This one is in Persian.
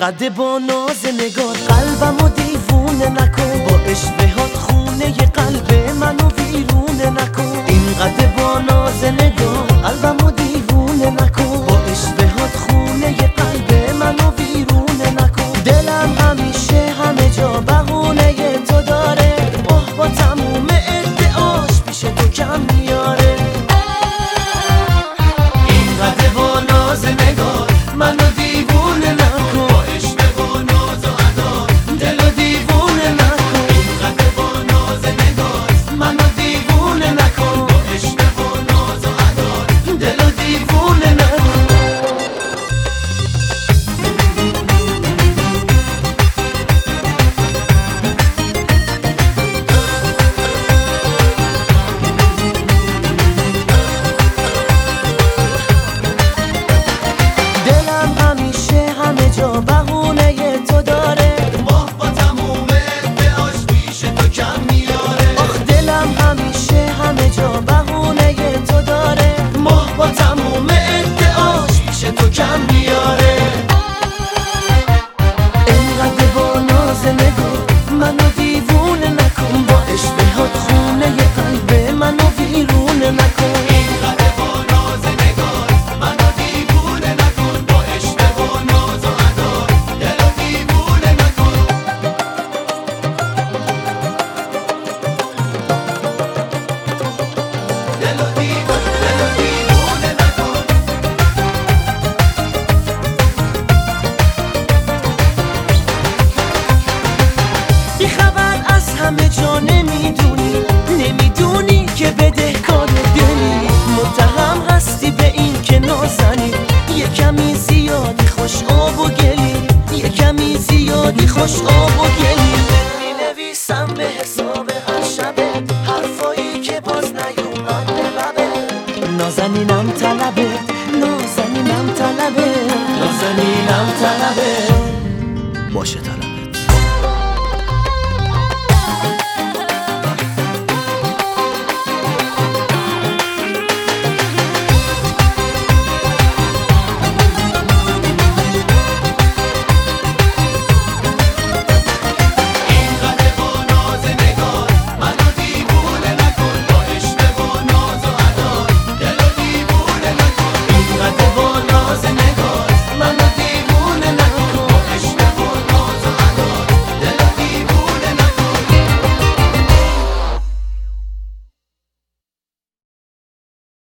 اینقدر با ناز نگار قلبمو دیوونه نکن، با اشتهات خونه ی قلب منو ویرونه نکن. اینقدر با ناز نگار قلبمو دیوونه نکن، با اشتهات خونه ی قلب منو ویرونه نکن. دلم همیشه همه جا بهونه ی تو داره، اوه با تموم ادعاش پیش تو کم میاره. اینقدر با ناز نگار منو دیوونه نکن، با عشق و ناز و ادا دلو دیوونه نکن. اینقدر با ناز نگار منو دیوونه نکن، با عشق و ناز و ادا دلو دیوونه نکن. دلم همیشه همه جا بهونه ی تو داره، ماه با تموم ادعاش پیش تو کم میاره. آخ دلم همیشه همه جا بهونه ی تو داره، ماه با تموم ادعاش پیش تو کم میاره. اینقدر با ناز نگار منو دیوونه نکن، با اشتهات خونه ی قلب منو ویرونه نکن. اینقدر با ناز نگار منو دیوونه نکن، با عشق و ناز و ادا دلو دیوونه نکن. دلو دیوونه نکن. بی خبر از همه جا نمیدونی که بدهکار دلی. متهم هستی به این که نازنی، یه کمی زیادی خوش آب و گلی، یه کمی زیادی خوش آب و گلی. مینویسم به حساب هر شبه حرفایی که باز نیومد به لبه. نازنینم طلبه، نازنینم طلبه، نازنینم طلبه. باشه طلبه.